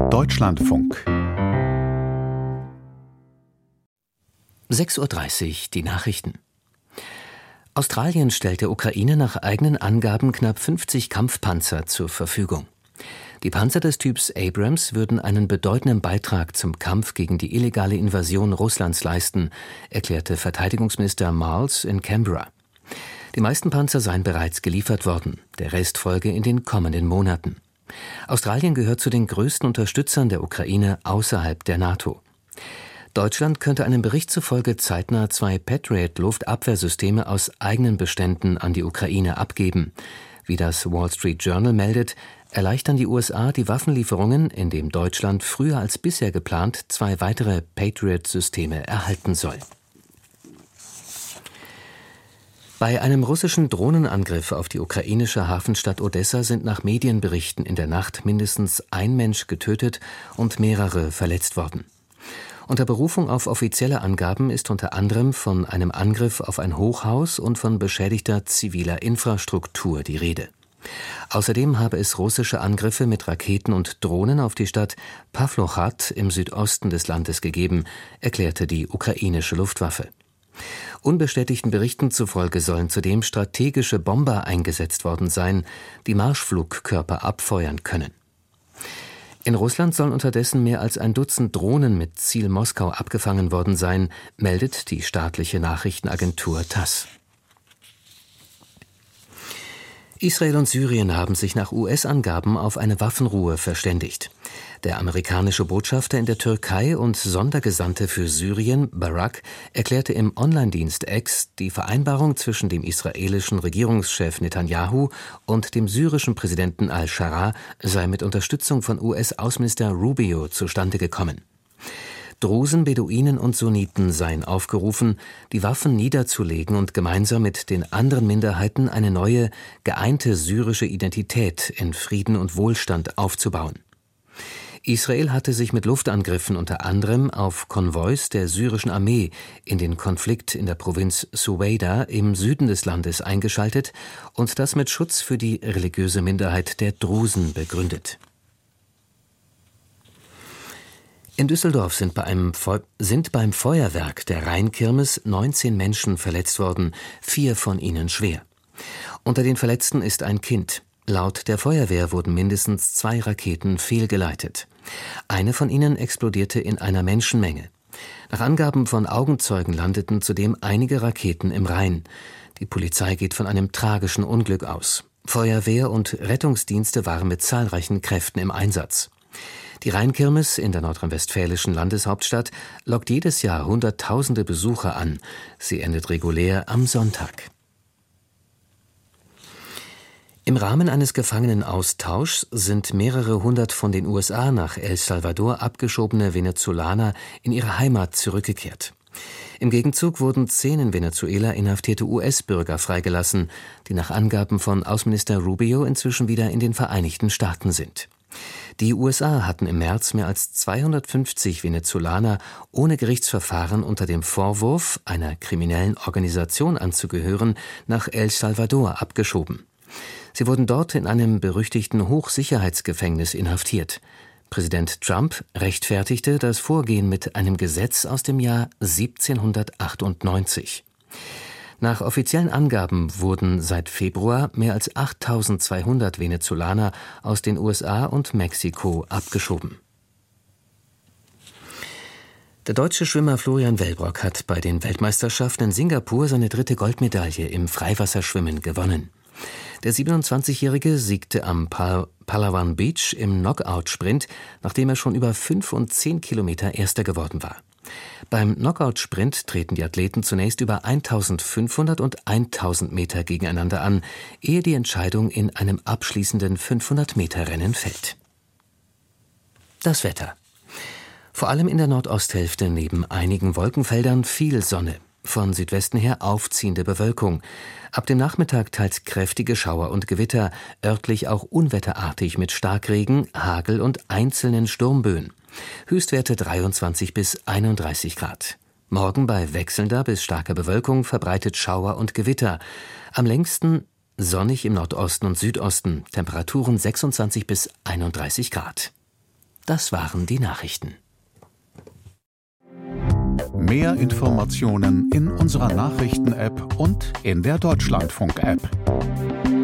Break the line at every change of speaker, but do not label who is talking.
Deutschlandfunk
6:30 Uhr, die Nachrichten. Australien stellt der Ukraine nach eigenen Angaben knapp 50 Kampfpanzer zur Verfügung. Die Panzer des Typs Abrams würden einen bedeutenden Beitrag zum Kampf gegen die illegale Invasion Russlands leisten, erklärte Verteidigungsminister Marles in Canberra. Die meisten Panzer seien bereits geliefert worden, der Rest folge in den kommenden Monaten. Australien gehört zu den größten Unterstützern der Ukraine außerhalb der NATO. Deutschland könnte einem Bericht zufolge zeitnah 2 Patriot-Luftabwehrsysteme aus eigenen Beständen an die Ukraine abgeben. Wie das Wall Street Journal meldet, erleichtern die USA die Waffenlieferungen, indem Deutschland früher als bisher geplant 2 weitere Patriot-Systeme erhalten soll. Bei einem russischen Drohnenangriff auf die ukrainische Hafenstadt Odessa sind nach Medienberichten in der Nacht mindestens ein Mensch getötet und mehrere verletzt worden. Unter Berufung auf offizielle Angaben ist unter anderem von einem Angriff auf ein Hochhaus und von beschädigter ziviler Infrastruktur die Rede. Außerdem habe es russische Angriffe mit Raketen und Drohnen auf die Stadt Pawlochat im Südosten des Landes gegeben, erklärte die ukrainische Luftwaffe. Unbestätigten Berichten zufolge sollen zudem strategische Bomber eingesetzt worden sein, die Marschflugkörper abfeuern können. In Russland sollen unterdessen mehr als ein Dutzend Drohnen mit Ziel Moskau abgefangen worden sein, meldet die staatliche Nachrichtenagentur TASS. Israel und Syrien haben sich nach US-Angaben auf eine Waffenruhe verständigt. Der amerikanische Botschafter in der Türkei und Sondergesandte für Syrien, Barak, erklärte im Online-Dienst X, die Vereinbarung zwischen dem israelischen Regierungschef Netanyahu und dem syrischen Präsidenten al-Scharra sei mit Unterstützung von US-Außenminister Rubio zustande gekommen. Drusen, Beduinen und Sunniten seien aufgerufen, die Waffen niederzulegen und gemeinsam mit den anderen Minderheiten eine neue, geeinte syrische Identität in Frieden und Wohlstand aufzubauen. Israel hatte sich mit Luftangriffen unter anderem auf Konvois der syrischen Armee in den Konflikt in der Provinz Suweida im Süden des Landes eingeschaltet und das mit Schutz für die religiöse Minderheit der Drusen begründet. In Düsseldorf sind beim Feuerwerk der Rheinkirmes 19 Menschen verletzt worden, 4 von ihnen schwer. Unter den Verletzten ist ein Kind. Laut der Feuerwehr wurden mindestens 2 Raketen fehlgeleitet. Eine von ihnen explodierte in einer Menschenmenge. Nach Angaben von Augenzeugen landeten zudem einige Raketen im Rhein. Die Polizei geht von einem tragischen Unglück aus. Feuerwehr und Rettungsdienste waren mit zahlreichen Kräften im Einsatz. Die Rheinkirmes in der nordrhein-westfälischen Landeshauptstadt lockt jedes Jahr Hunderttausende Besucher an. Sie endet regulär am Sonntag. Im Rahmen eines Gefangenenaustauschs sind mehrere hundert von den USA nach El Salvador abgeschobene Venezolaner in ihre Heimat zurückgekehrt. Im Gegenzug wurden 10 in Venezuela inhaftierte US-Bürger freigelassen, die nach Angaben von Außenminister Rubio inzwischen wieder in den Vereinigten Staaten sind. Die USA hatten im März mehr als 250 Venezolaner ohne Gerichtsverfahren unter dem Vorwurf, einer kriminellen Organisation anzugehören, nach El Salvador abgeschoben. Sie wurden dort in einem berüchtigten Hochsicherheitsgefängnis inhaftiert. Präsident Trump rechtfertigte das Vorgehen mit einem Gesetz aus dem Jahr 1798. Nach offiziellen Angaben wurden seit Februar mehr als 8.200 Venezolaner aus den USA und Mexiko abgeschoben. Der deutsche Schwimmer Florian Wellbrock hat bei den Weltmeisterschaften in Singapur seine 3. Goldmedaille im Freiwasserschwimmen gewonnen. Der 27-Jährige siegte am Palawan Beach im Knockout-Sprint, nachdem er schon über 5 und 10 Kilometer Erster geworden war. Beim Knockout-Sprint treten die Athleten zunächst über 1500 und 1000 Meter gegeneinander an, ehe die Entscheidung in einem abschließenden 500-Meter-Rennen fällt. Das Wetter. Vor allem in der Nordosthälfte neben einigen Wolkenfeldern viel Sonne. Von Südwesten her aufziehende Bewölkung. Ab dem Nachmittag teils kräftige Schauer und Gewitter, örtlich auch unwetterartig mit Starkregen, Hagel und einzelnen Sturmböen. Höchstwerte 23 bis 31 Grad. Morgen bei wechselnder bis starker Bewölkung verbreitet Schauer und Gewitter. Am längsten sonnig im Nordosten und Südosten. Temperaturen 26 bis 31 Grad. Das waren die Nachrichten.
Mehr Informationen in unserer Nachrichten-App und in der Deutschlandfunk-App.